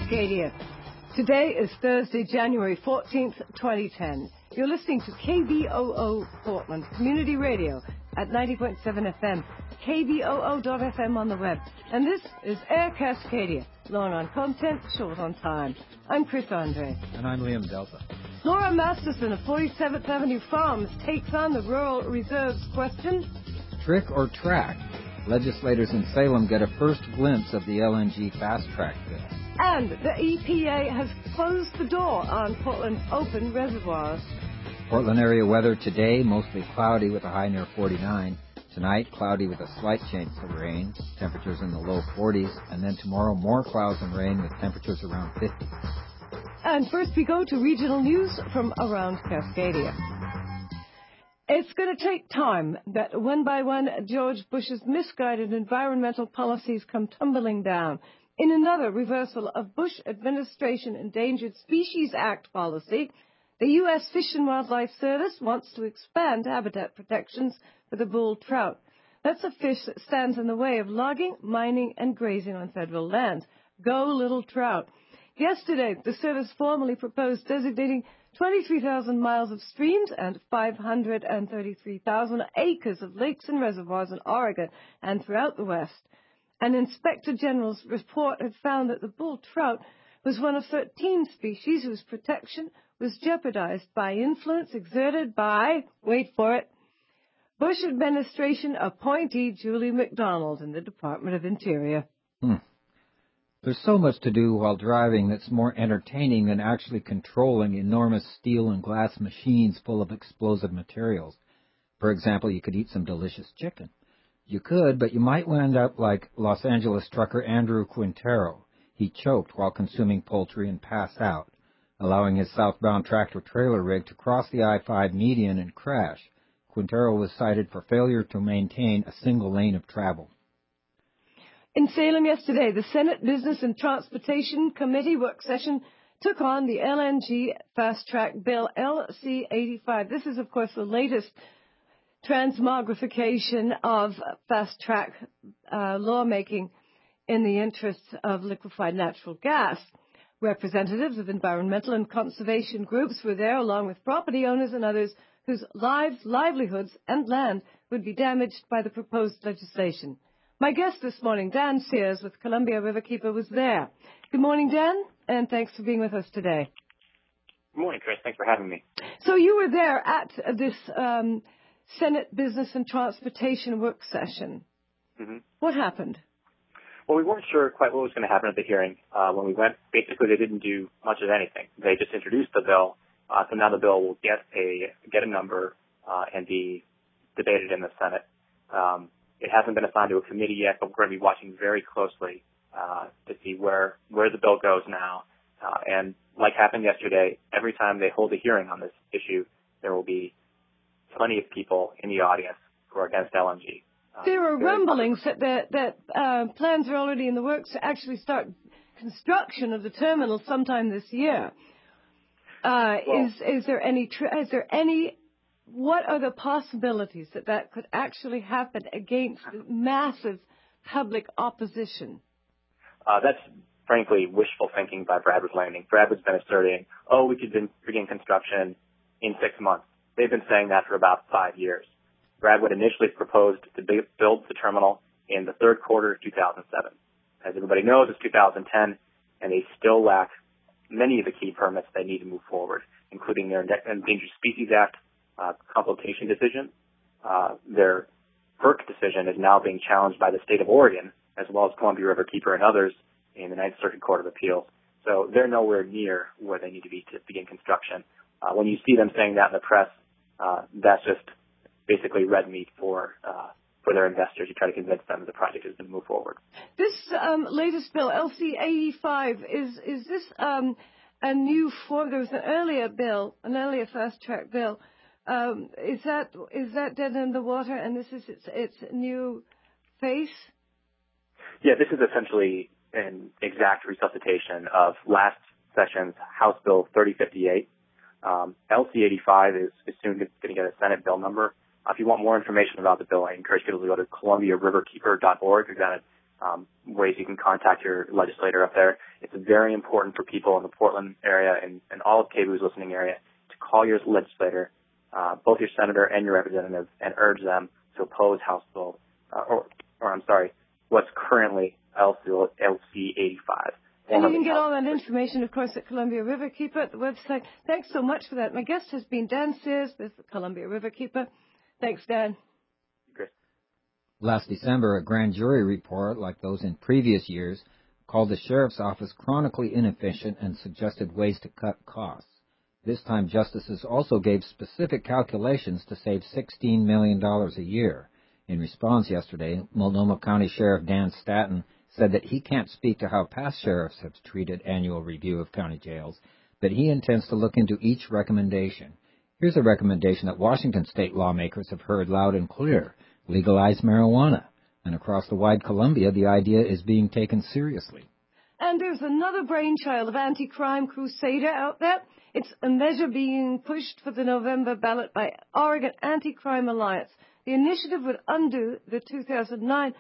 Cascadia. Today is Thursday, January 14th, 2010. You're listening to KBOO Portland Community Radio at 90.7 FM, KBOO.FM on the web. And this is Air Cascadia, long on content, short on time. I'm Chris Andre. And I'm Liam Delta. Laura Masterson of 47th Avenue Farms takes on the Rural Reserves question. Trick or track? Legislators in Salem get a first glimpse of the LNG fast-track bill. And the EPA has closed the door on Portland's open reservoirs. Portland area weather today, mostly cloudy with a high near 49. Tonight, cloudy with a slight chance of rain, temperatures in the low 40s. And then tomorrow, more clouds and rain with temperatures around 50. And first we go to regional news from around Cascadia. It's going to take time that one by one George Bush's misguided environmental policies come tumbling down. In another reversal of Bush administration Endangered Species Act policy, the U.S. Fish and Wildlife Service wants to expand habitat protections for the bull trout. That's a fish that stands in the way of logging, mining, and grazing on federal land. Go little trout. Yesterday, the service formally proposed designating 23,000 miles of streams and 533,000 acres of lakes and reservoirs in Oregon and throughout the West. An Inspector General's report had found that the bull trout was one of 13 species whose protection was jeopardized by influence exerted by, wait for it, Bush administration appointee Julie McDonald in the Department of Interior. There's so much to do while driving that's more entertaining than actually controlling enormous steel and glass machines full of explosive materials. For example, you could eat some delicious chicken. You could, but you might end up like Los Angeles trucker Andrew Quintero. He choked while consuming poultry and passed out, allowing his southbound tractor-trailer rig to cross the I-5 median and crash. Quintero was cited for failure to maintain a single lane of travel. In Salem yesterday, the Senate Business and Transportation Committee work session took on the LNG fast-track bill, LC-85. This is, of course, the latest transmogrification of fast-track lawmaking in the interests of liquefied natural gas. Representatives of environmental and conservation groups were there, along with property owners and others whose lives, livelihoods, and land would be damaged by the proposed legislation. My guest this morning, Dan Sears with Columbia Riverkeeper, was there. Good morning, Dan, and thanks for being with us today. Good morning, Chris. Thanks for having me. So you were there at this Senate Business and Transportation work session. Mm-hmm. What happened? Well, we weren't sure quite what was going to happen at the hearing. When we went, basically they didn't do much of anything. They just introduced the bill, so now the bill will get a number and be debated in the Senate. It hasn't been assigned to a committee yet, but we're going to be watching very closely to see where the bill goes now. And like happened yesterday, every time they hold a hearing on this issue, there will be plenty of people in the audience who are against LNG. There are rumblings that plans are already in the works to actually start construction of the terminal sometime this year. Is there any? What are the possibilities that could actually happen against massive public opposition? That's frankly wishful thinking by Bradwood Landing. Bradwood's been asserting, we could begin construction in 6 months. They've been saying that for about 5 years. Bradwood initially proposed to build the terminal in the third quarter of 2007. As everybody knows, it's 2010, and they still lack many of the key permits they need to move forward, including their Endangered Species Act consultation decision. Their FERC decision is now being challenged by the state of Oregon, as well as Columbia Riverkeeper and others in the Ninth Circuit Court of Appeals. So they're nowhere near where they need to be to begin construction. When you see them saying that in the press, that's just basically red meat for their investors to try to convince them that the project is going to move forward. This latest bill, LC-85, is this a new form? There was an earlier fast-track bill. Is that dead in the water, and this is its new face? Yeah, this is essentially an exact resuscitation of last session's House Bill 3058. LC-85 is soon going to get a Senate bill number. If you want more information about the bill, I encourage people to go to ColumbiaRiverkeeper.org. We've got ways you can contact your legislator up there. It's very important for people in the Portland area and all of KBOO's listening area to call your legislator, both your senator and your representative, and urge them to oppose House Bill, what's currently LC 85. And you can get all that information, of course, at Columbia Riverkeeper at the website. Thanks so much for that. My guest has been Dan Sears with the Columbia Riverkeeper. Thanks, Dan. Great. Last December, a grand jury report, like those in previous years, called the sheriff's office chronically inefficient and suggested ways to cut costs. This time, justices also gave specific calculations to save $16 million a year. In response yesterday, Multnomah County Sheriff Dan Statton said that he can't speak to how past sheriffs have treated annual review of county jails, but he intends to look into each recommendation. Here's a recommendation that Washington state lawmakers have heard loud and clear: legalize marijuana. And across the wide Columbia, the idea is being taken seriously. And there's another brainchild of anti-crime crusader out there. It's a measure being pushed for the November ballot by Oregon Anti-Crime Alliance. The initiative would undo the 2009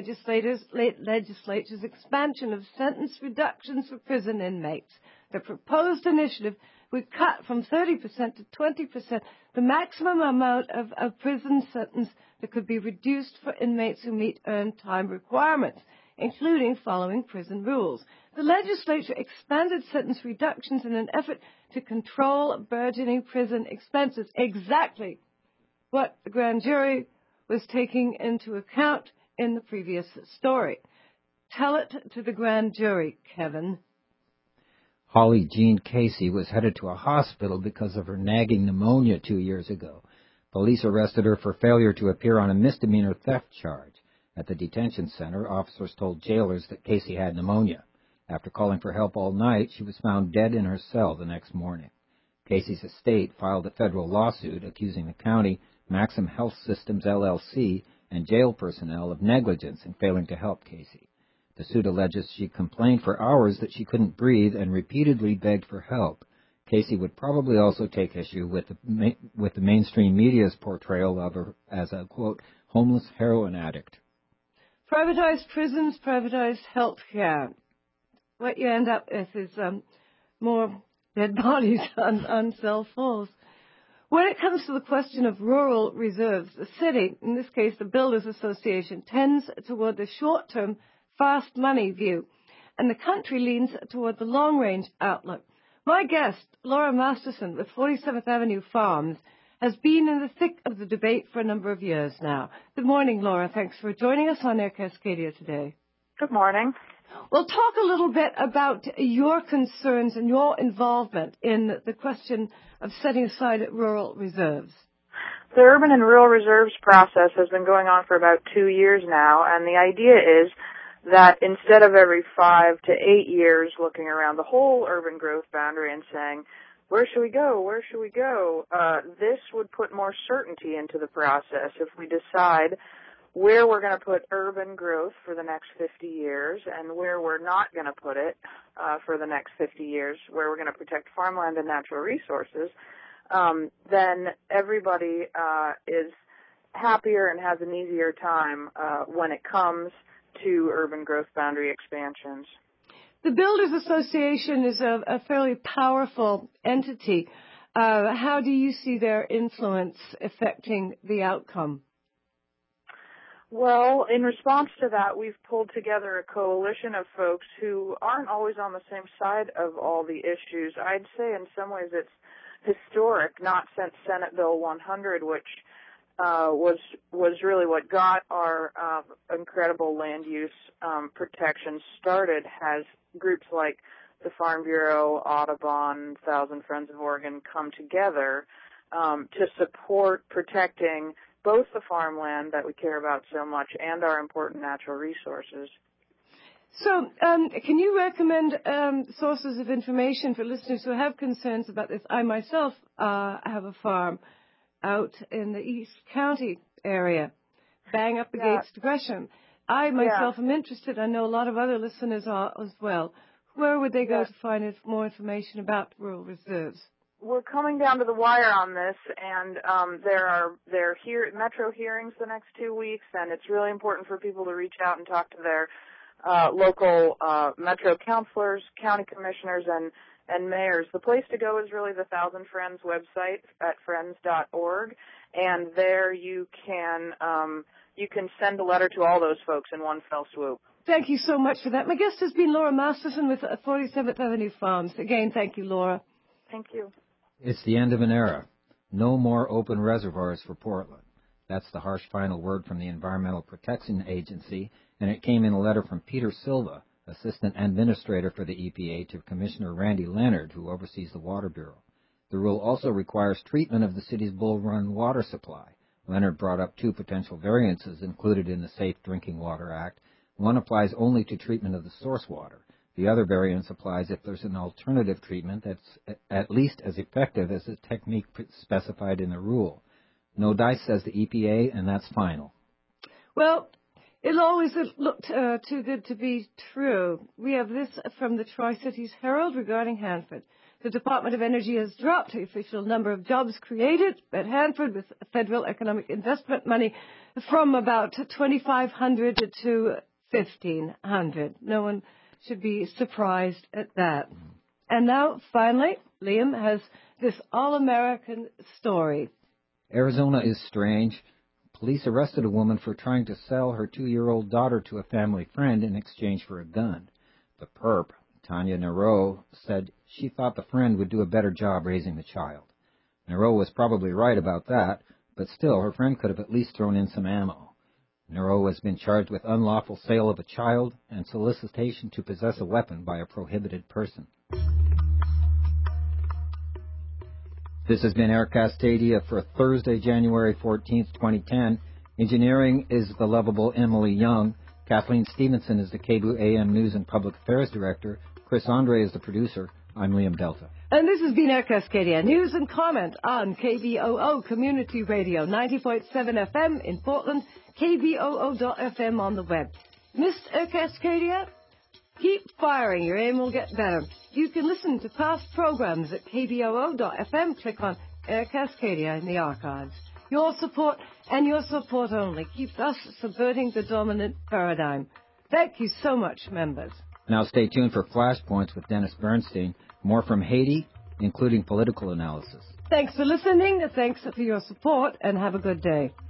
legislature's expansion of sentence reductions for prison inmates. The proposed initiative would cut from 30% to 20% the maximum amount of a prison sentence that could be reduced for inmates who meet earned time requirements, including following prison rules. The legislature expanded sentence reductions in an effort to control burgeoning prison expenses, exactly what the grand jury was taking into account in the previous story. Tell it to the grand jury, Kevin. Holly Jean Casey was headed to a hospital because of her nagging pneumonia 2 years ago. Police arrested her for failure to appear on a misdemeanor theft charge. At the detention center, officers told jailers that Casey had pneumonia. After calling for help all night, she was found dead in her cell the next morning. Casey's estate filed a federal lawsuit accusing the county, Maxim Health Systems, LLC, and jail personnel of negligence in failing to help Casey. The suit alleges she complained for hours that she couldn't breathe and repeatedly begged for help. Casey would probably also take issue with the mainstream media's portrayal of her as a, quote, homeless heroin addict. Privatized prisons, privatized health care. What you end up with is more dead bodies on cell phones. When it comes to the question of rural reserves, the city, in this case the Builders Association, tends toward the short-term, fast money view, and the country leans toward the long-range outlook. My guest, Laura Masterson with 47th Avenue Farms, has been in the thick of the debate for a number of years now. Good morning, Laura. Thanks for joining us on Air Cascadia today. Good morning. Well, talk a little bit about your concerns and your involvement in the question of setting aside rural reserves. The urban and rural reserves process has been going on for about 2 years now, and the idea is that instead of every 5 to 8 years looking around the whole urban growth boundary and saying, where should we go, where should we go, this would put more certainty into the process if we decide where we're going to put urban growth for the next 50 years and where we're not going to put it for the next 50 years, where we're going to protect farmland and natural resources, then everybody is happier and has an easier time when it comes to urban growth boundary expansions. The Builders Association is a fairly powerful entity. How do you see their influence affecting the outcome? Well, in response to that, we've pulled together a coalition of folks who aren't always on the same side of all the issues. I'd say in some ways it's historic, not since Senate Bill 100, which was really what got our incredible land use protections started, has groups like the Farm Bureau, Audubon, Thousand Friends of Oregon come together to support protecting both the farmland that we care about so much and our important natural resources. So can you recommend sources of information for listeners who have concerns about this? I myself have a farm out in the East County area, bang up against Gresham. I myself am interested. I know a lot of other listeners are as well. Where would they go to find more information about rural reserves? we're coming down to the wire on this, and there are metro hearings the next 2 weeks, and it's really important for people to reach out and talk to their local metro councilors, county commissioners, and mayors. The place to go is really the Thousand Friends website at friends.org, and there you can send a letter to all those folks in one fell swoop. Thank you so much for that. My guest has been Laura Masterson with 47th Avenue Farms. Again, thank you, Laura. Thank you. It's the end of an era. No more open reservoirs for Portland. That's the harsh final word from the Environmental Protection Agency, and it came in a letter from Peter Silva, Assistant Administrator for the EPA, to Commissioner Randy Leonard, who oversees the Water Bureau. The rule also requires treatment of the city's Bull Run water supply. Leonard brought up two potential variances included in the Safe Drinking Water Act. One applies only to treatment of the source water. The other variance applies if there's an alternative treatment that's at least as effective as the technique specified in the rule. No dice, says the EPA, and that's final. Well, it always looked too good to be true. We have this from the Tri-Cities Herald regarding Hanford. The Department of Energy has dropped the official number of jobs created at Hanford with federal economic investment money from about 2,500 to 1,500. No one should be surprised at that. And now, finally, Liam has this all-American story. Arizona is strange. Police arrested a woman for trying to sell her 2-year-old daughter to a family friend in exchange for a gun. The perp, Tanya Nero, said she thought the friend would do a better job raising the child. Nero was probably right about that, but still, her friend could have at least thrown in some ammo. Nero has been charged with unlawful sale of a child and solicitation to possess a weapon by a prohibited person. This has been Air Cascadia for Thursday, January 14th, 2010. Engineering is the lovable Emily Young. Kathleen Stevenson is the KBOO AM News and Public Affairs Director. Chris Andre is the producer. I'm Liam Delta. And this has been Air Cascadia News and Comment on KBOO Community Radio, 90.7 FM in Portland, KBOO.FM on the web. Missed Air Cascadia? Keep firing. Your aim will get better. You can listen to past programs at KBOO.FM. Click on Air Cascadia in the archives. Your support and your support only keeps us subverting the dominant paradigm. Thank you so much, members. Now stay tuned for Flashpoints with Dennis Bernstein. More from Haiti, including political analysis. Thanks for listening. Thanks for your support, and have a good day.